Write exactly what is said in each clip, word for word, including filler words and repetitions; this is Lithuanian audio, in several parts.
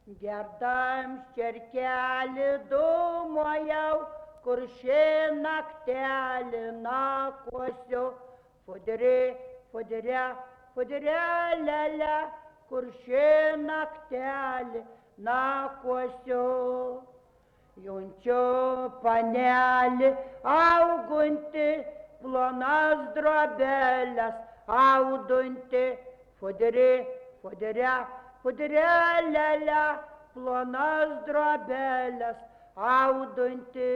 Gerdam šerkelį dūmojau, kur ši naktelį nakuosiu. Fudri, fudre, fudre, lele, kur ši naktelį nakuosiu. Junčiu panelį augunti, plonas drobelės audunti. Fudri, fudre, fudre, lele, plonas drobelės audunti.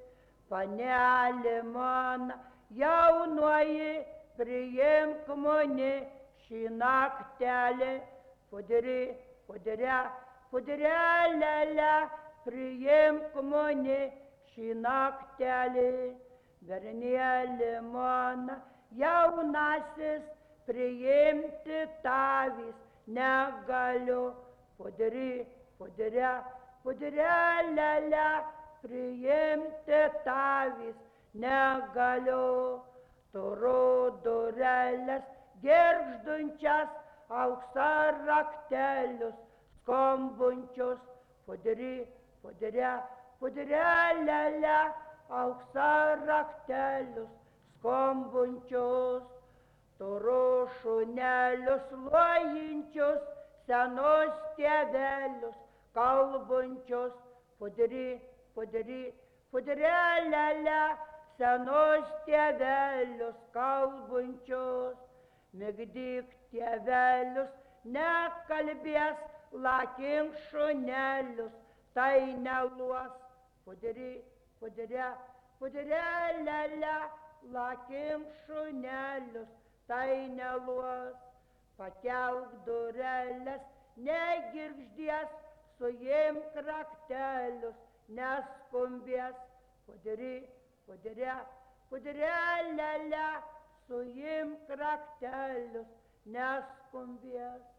Panelį man jaunoji, priimk mane šį naktelį. Fudri, fudre, fudre, lele, priimk mane šį naktelį. Bernėli man jaunasis, priimti tavys negaliu. Fudri, fudre, fudre, lele, priimti tavys negaliu. Turiu durelės girgždunčias, aukso raktelius skambunčius. Fudri, fudre, fudre, lele, aukso raktelius skambunčius. Turiu šunelius lojinčius, senus tėvelius kalbunčius. Fudri, fudri, fudre, lele, senus tėvelius kalbunčius. Migdyk tėvelius, nekalbės, lakink šunelius, tai neluos. Fudri, fudre, fudre, lele, lakink šunelius, tai neluos. Pakelk durelės, negirgždės, suimk raktelius, neskumbės. Fudri, fudre, fudre, lele, suimk raktelius, neskumbės.